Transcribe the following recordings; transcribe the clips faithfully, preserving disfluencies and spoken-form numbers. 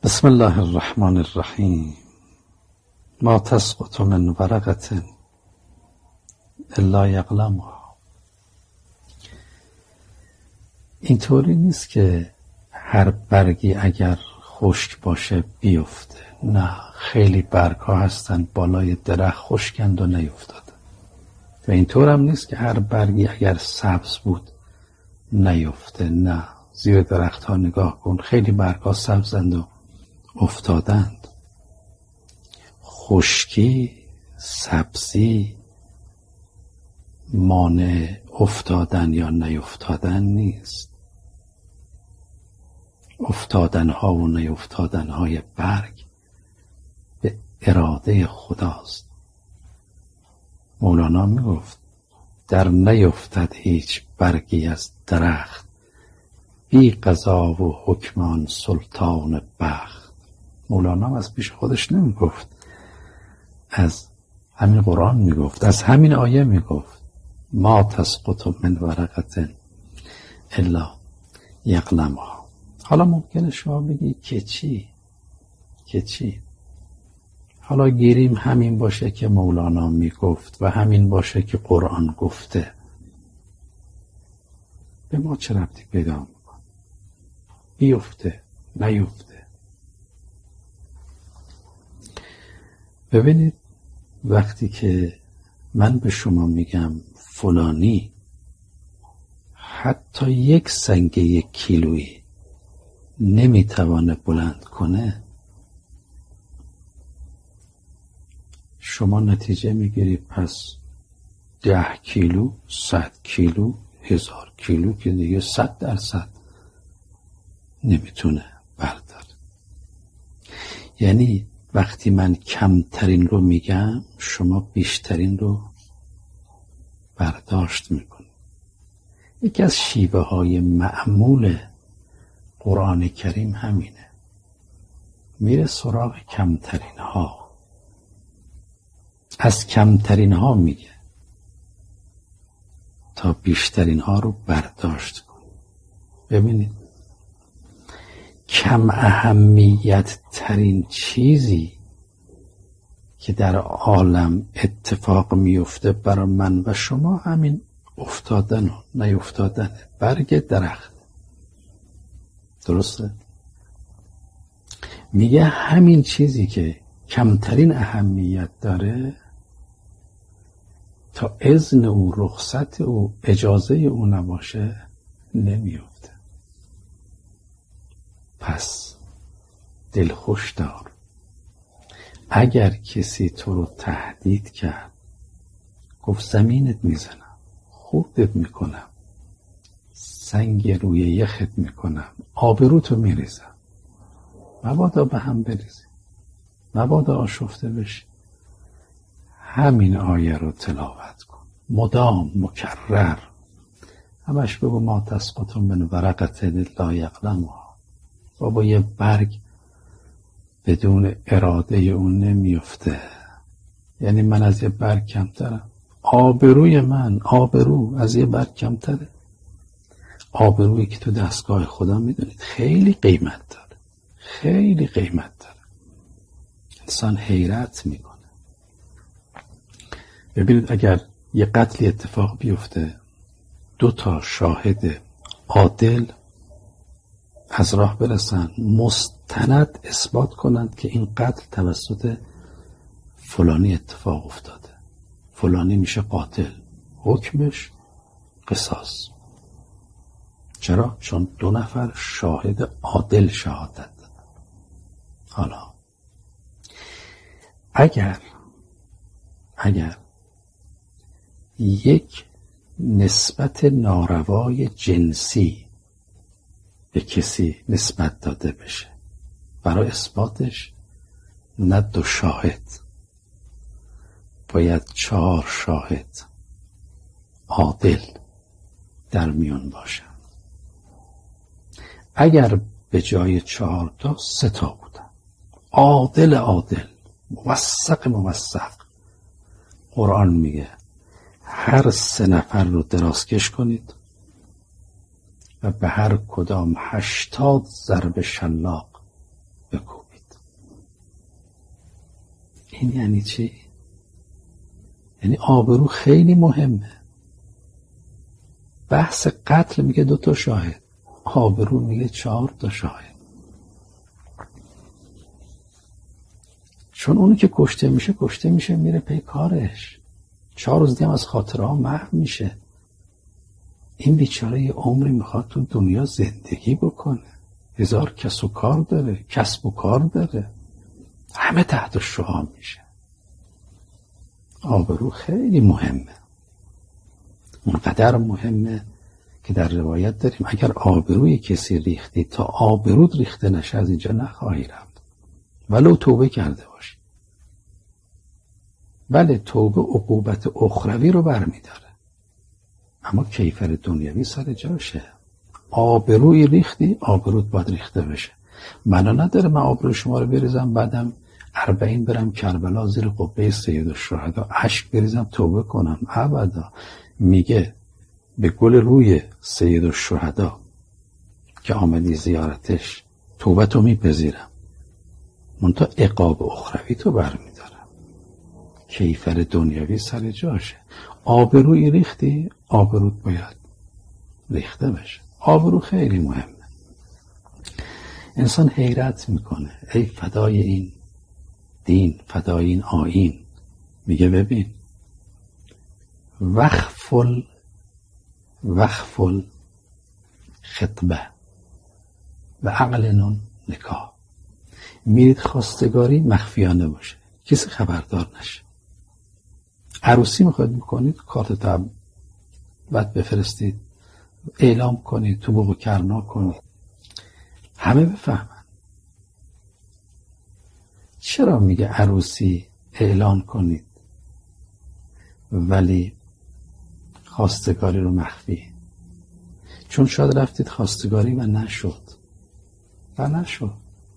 بسم الله الرحمن الرحیم. ما تسقط من ورقة الا یعلمها. اینطوری نیست که هر برگی اگر خشک باشه بیفته. نه، خیلی برگ ها هستن بالای درخت خشکند و نیفتاده. و اینطور هم نیست که هر برگی اگر سبز بود نیفته. نه، زیر درخت ها نگاه کن، خیلی برگ ها سبزند و افتادند. خشکی، سبزی مانع افتادن یا نیفتادن نیست. افتادن ها و نیفتادن های برگ به اراده خداست. مولانا می گفت در نیفتد هیچ برگی از درخت، بی قضا و حکمان سلطان بخت. مولانا از پیش خودش نمی گفت، از همین قرآن می گفت، از همین آیه می گفت ما تسقط من ورقة الا یعلمها. حالا ممکنه شما بگی که چی؟ که چی؟ حالا گیریم همین باشه که مولانا می گفت و همین باشه که قرآن گفته. به ما چه ربطی پیدا میکنه؟ بیفته نیفته. ببینید، وقتی که من به شما میگم فلانی حتی یک سنگ یک کیلویی نمیتوانه بلند کنه، شما نتیجه میگیری پس ده کیلو، صد کیلو، هزار کیلو که دیگه صد درصد نمیتونه برداره. یعنی وقتی من کمترین رو میگم شما بیشترین رو برداشت میکنید. یکی از شیوه های معمول قرآن کریم همینه، میره سراغ کمترین ها، از کمترین ها میگه تا بیشترین ها رو برداشت کنید. ببینید، کم اهمیت ترین چیزی که در عالم اتفاق میفته برای من و شما همین افتادن و نیفتادن برگ درخت. درسته؟ میگه همین چیزی که کمترین اهمیت داره تا اذن او، رخصت او، اجازه او نباشه نمیفته. پس دلخوش دار. اگر کسی تو رو تهدید کرد، گفت زمینت میزنم، خوردت میکنم، سنگ روی یخت میکنم، آبروتو میریزم، مبادا به هم بریزی، مبادا آشفته بشی، همین آیه رو تلاوت کن، مدام، مکرر، همش بگو ما تسقط من ورقة الا یعلمها. بابا یه برگ بدون اراده اون نمیفته. یعنی من از یه برگ کمترم؟ آبروی من، آبرو از یه برگ کمتره؟ آبرویی که تو دستگاه خدا میدونید خیلی قیمت داره، خیلی قیمت داره، انسان حیرت میکنه. ببینید، اگر یه قتلی اتفاق بیفته، دو تا شاهد عادل از راه برسن، مستند اثبات کنند که این قتل توسط فلانی اتفاق افتاده، فلانی میشه قاتل، حکمش قصاص. چرا؟ چون دو نفر شاهد عادل شهادت دادن. حالا اگر اگر یک نسبت ناروای جنسی به کسی نسبت داده بشه، برای اثباتش نه دو شاهد، باید چهار شاهد عادل در میون باشن. اگر به جای چهار تا سه تا بودن، عادل عادل، موثق موثق، قرآن میگه هر سه نفر رو درازکش کنید و به هر کدام هشتاد ضرب شلاق بکوبید. این یعنی چی؟ یعنی آبرو خیلی مهمه. بحث قتل میگه دو تا شاهد، آبرو میگه چهار تا شاهد. چون اونی که کشته میشه کشته میشه میره پی کارش، چهار روز دیگه از خاطره ها محو میشه. این بیچاره یه عمری میخواد تو دنیا زندگی بکنه، هزار کس و کار داره، کسب و کار داره، همه تحت شعاع میشه. آبرو خیلی مهمه، اونقدر مهمه که در روایت داریم اگر آبروی کسی ریختی تا آبرود ریخته نشه از اینجا نخواهی رفت، ولو توبه کرده باشی. بله توبه عقوبت اخروی رو برمیداره، اما کیفر دنیوی سر جاشه. آبروی ریختی، آبرود باید ریخته بشه. معنا نداره من آبرو شما رو بریزم بعدم اربعین برم کربلا زیر قبه سید الشهدا اشک بریزم توبه کنم، ابدا. میگه به گل روی سید الشهدا که آمدی زیارتش توبتو میپذیرم، منتها عقاب اخروی تو برمیدارم. کیفر دنیوی سر جاشه. آبروی ریختی، آبرود باید ریخته بشه. آبرو خیلی مهمه. انسان حیرت میکنه، ای فدای این دین، فدای این آیین. میگه ببین وخفل وخفل خطبه و عقلنون نکاح. میرید خواستگاری مخفیانه باشه، کسی خبردار نشه. عروسی میخواید بکنید کارت تب بعد بفرستید، اعلام کنید، تو بوق و کرنا کنید، همه بفهمن. چرا میگه عروسی اعلان کنید ولی خواستگاری رو مخفی؟ چون شاید رفتید خواستگاری و نشد و نشد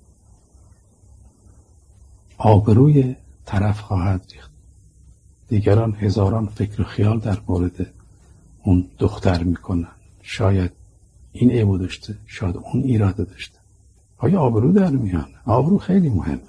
آبروی طرف خواهد ریخت. دیگران هزاران فکر و خیال در مورد اون دختر میکنن، شاید این عیبو داشته، شاید اون ایراده داشته. آیا آبرو در میانه؟ آبرو خیلی مهمه.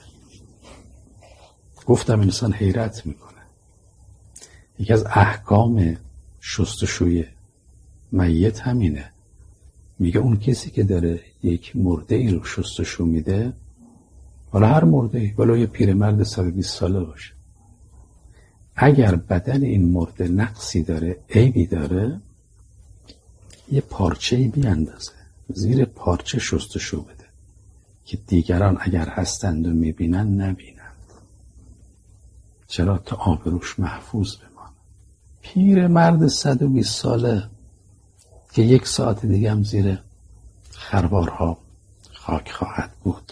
گفتم انسان حیرت میکنه. یکی از احکام شستشوی میت همینه. میگه اون کسی که داره یک مرده ای رو شستشو میده، حالا هر مرده ای، ولو یه پیرمرد صد و بیست ساله باشه، اگر بدن این مرده نقصی داره، عیبی داره، یه پارچه‌ای بیاندازه زیر پارچه شستشو بده که دیگران اگر هستند و میبینن نبینند. چرا؟ تا آبروش محفوظ بمانه. پیر مرد صد و بیست ساله که یک ساعت دیگه هم زیر خروارها خاک خواهد بود.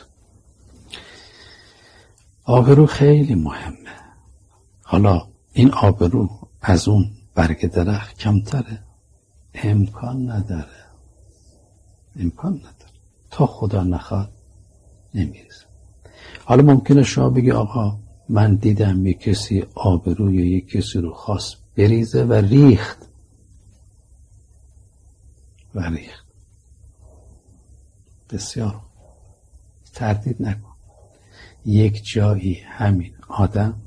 آبرو خیلی مهمه. حالا این آبرو از اون برگ درخت کمتره؟ امکان نداره، امکان نداره. تا خدا نخواد نمیرسه. حالا ممکنه شما بگی آقا من دیدم یک کسی آبروی یک کسی رو خواست بریزه و ریخت و ریخت. بسیار تردید نکن، یک جایی همین آدم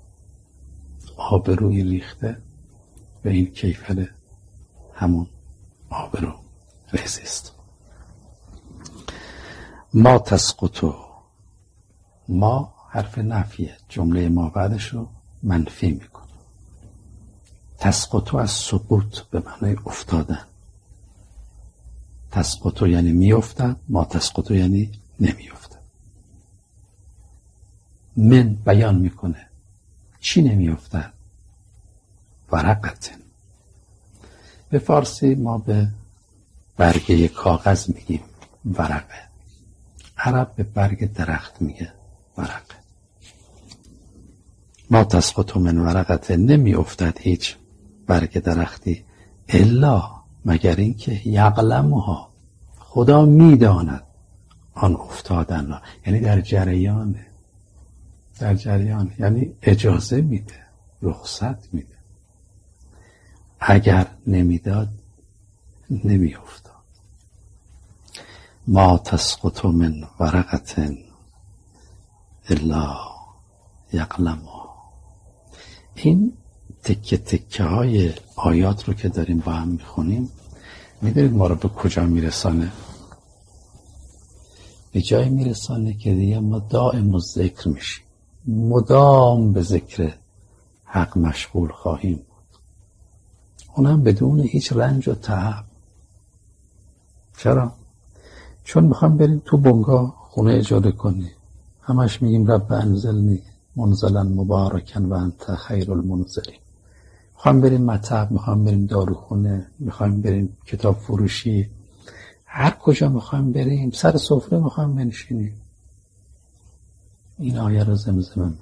آبروی ریخته و این کیفر همون آبرو ریزیست. ما تسقطو، ما حرف نفیه، جمله ما بعدش رو منفی میکنه. تسقطو از سقوط به معنای افتادن. تسقطو یعنی میافتد، ما تسقطو یعنی نمیافتد. من بیان میکنه چی نمیافتد؟ ورقتن. به فارسی ما به برگه کاغذ میگیم ورقه. عرب به برگ درخت میگه ورقه. ما تسقط من ورقته، نمی افتد هیچ برگ درختی الا مگر اینکه یعلمها، خدا میداند آن افتادن را، یعنی در جریانه، در جریان یعنی اجازه میده، رخصت میده. اگر نمیداد نمی افتاد. ما تسقط من ورقة الا یعلمها. این تکه تکه های آیات رو که داریم با هم میخونیم، میدونید ما رو به کجا میرسانه؟ به جای میرسانه که دیگه ما دائم و ذکر میشیم، مدام به ذکر حق مشغول خواهیم بود، اونم بدون هیچ رنج و تعب. چرا؟ چون میخوام بریم تو بنگاه خونه اجاره کنی، همش میگیم رب انزلنی منزلا مبارکا و انت خیر المنزلین. میخوام بریم مطب، میخوام بریم داروخونه، میخوام بریم کتاب فروشی، هر کجا میخوام بریم، سر سفره میخوام بنشینیم، این آیه رو زمزمه میکنم.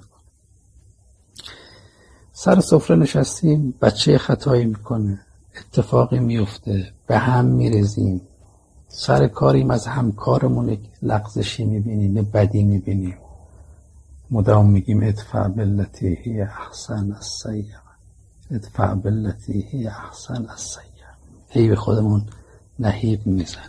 سر سفره نشستیم، بچه خطایی میکنه، اتفاقی میفته، به هم میرزیم، سر کاریم از همکارمون یک لغزشی میبینیم، یه بدی میبینیم، مدام میگیم ادفع باللتی هی احسن السیئه، ادفع باللتی هی احسن السیئه، هی به خودمون نهیب میزنیم.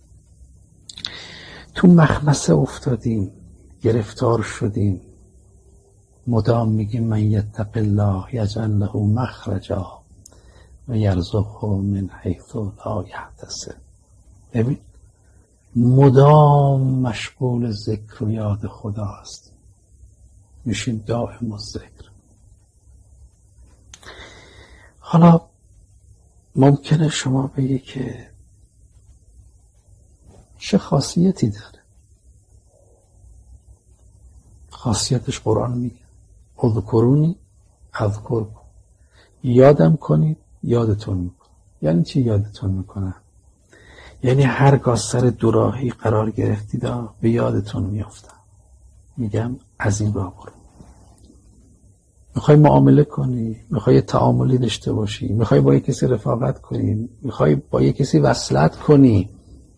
تو مخمسه افتادیم، گرفتار شدیم، مدام میگیم من یتق الله یجعل له مخرجا و یرزقه من حیث لا یحتسب. ببین مدام مشغول ذکر و یاد خدا است، میشیم دائم و ذکر. حالا ممکنه شما بگی که چه خاصیتی داره؟ خاصیتش قرآن میگه اذکرونی اذکرکم، یادم کنید یادتون میکنم. یعنی چی یادتون میکنم؟ یعنی هرگاه سر دوراهی قرار گرفتید به یادتون میافتم، میگم از این راه برو. میخوای معامله کنی، میخوای تعاملی داشته باشی، میخوای با یک کسی رفاقت کنی، میخوای با یک کسی وصلت کنی،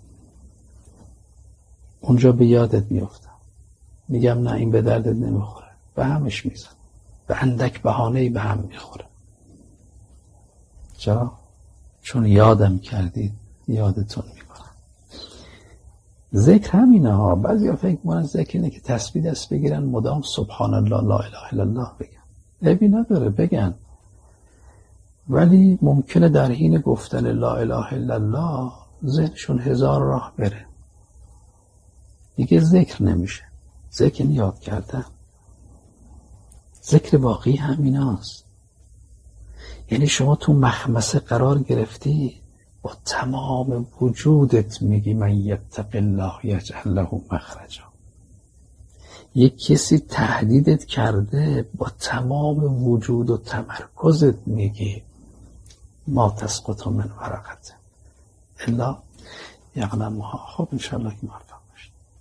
اونجا به یادت میافتم، میگم نه این به دردت نمیخوره، به همش میزن، به اندک بهانه‌ای به هم میخوره. چرا؟ چون یادم کردید یادتون میکنم. ذکر همینه ها. بعضی ها فکر میکنن ذکر اینه که تسبیح دست بگیرن مدام سبحان الله لا اله الا الله بگن. عیبی نداره بگن، ولی ممکنه در حین گفتن لا اله الا الله ذهنشون هزار راه بره، دیگه ذکر نمیشه. ذکر یاد کردن. ذکر واقعی همین هاست. یعنی شما تو مخمسه قرار گرفتی، با تمام وجودت میگی من یتق الله یجعل له مخرجا. یک کسی تهدیدت کرده، با تمام وجود و تمرکزت میگی ما تسقط من ورقته الا یعلمها. خب انشاءالله که موفق